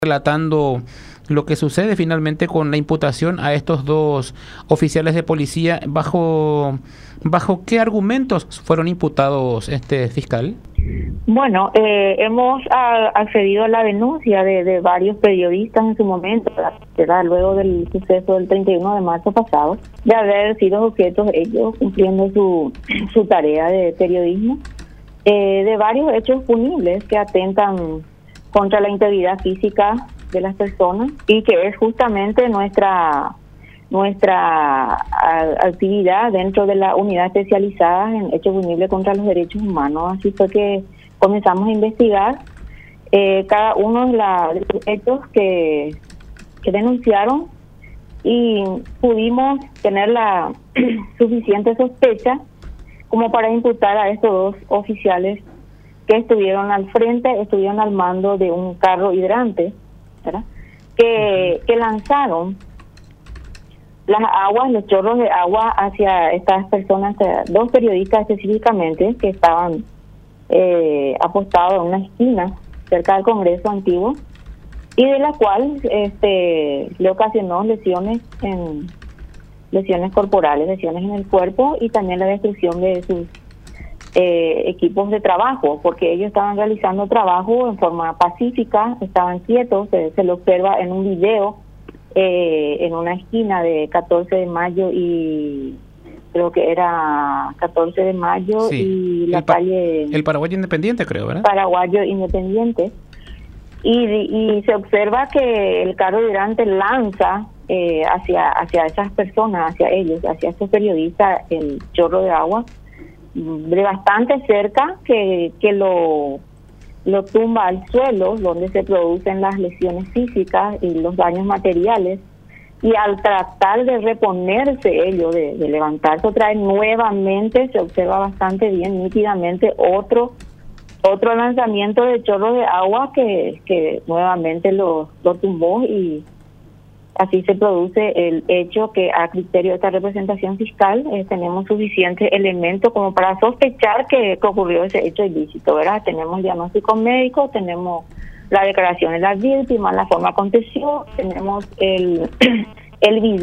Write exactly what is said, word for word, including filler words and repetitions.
relatando lo que sucede finalmente con la imputación a estos dos oficiales de policía. ¿Bajo, bajo qué argumentos fueron imputados, este fiscal? Bueno, eh, hemos a, accedido a la denuncia de, de varios periodistas en su momento, ¿verdad? Luego del suceso del treinta y uno de marzo pasado, de haber sido objetos ellos cumpliendo su, su tarea de periodismo, eh, de varios hechos punibles que atentan contra la integridad física de las personas y que es justamente nuestra nuestra actividad dentro de la unidad especializada en hechos punibles contra los derechos humanos. Así fue que comenzamos a investigar eh, cada uno de, la, de los hechos que, que denunciaron y pudimos tener la suficiente sospecha como para imputar a estos dos oficiales que estuvieron al frente, estuvieron al mando de un carro hidrante, ¿verdad? Que, que lanzaron las aguas, los chorros de agua hacia estas personas, dos periodistas específicamente, que estaban eh, apostados en una esquina cerca del Congreso Antiguo, y de la cual este le ocasionó lesiones en lesiones corporales, lesiones en el cuerpo y también la destrucción de sus eh, equipos de trabajo, porque ellos estaban realizando trabajo en forma pacífica, estaban quietos, se, se lo observa en un video eh, en una esquina de catorce de mayo y creo que era catorce de mayo sí, y la el pa calle el Paraguayo Independiente, creo, ¿verdad? Paraguayo Independiente, y, y se observa que el carro hidrante lanza eh, hacia hacia esas personas, hacia ellos, hacia estos periodistas, el chorro de agua de bastante cerca que, que lo, lo tumba al suelo, donde se producen las lesiones físicas y los daños materiales, y al tratar de reponerse ellos, de, de levantarse otra vez nuevamente, se observa bastante bien, nítidamente, otro otro lanzamiento de chorros de agua que, que nuevamente lo, lo tumbó, y así se produce el hecho que a criterio de esta representación fiscal eh, tenemos suficientes elementos como para sospechar que, que ocurrió ese hecho ilícito, ¿verdad? Tenemos diagnóstico médico, tenemos la declaración de las víctimas, la forma aconteció, tenemos el, el video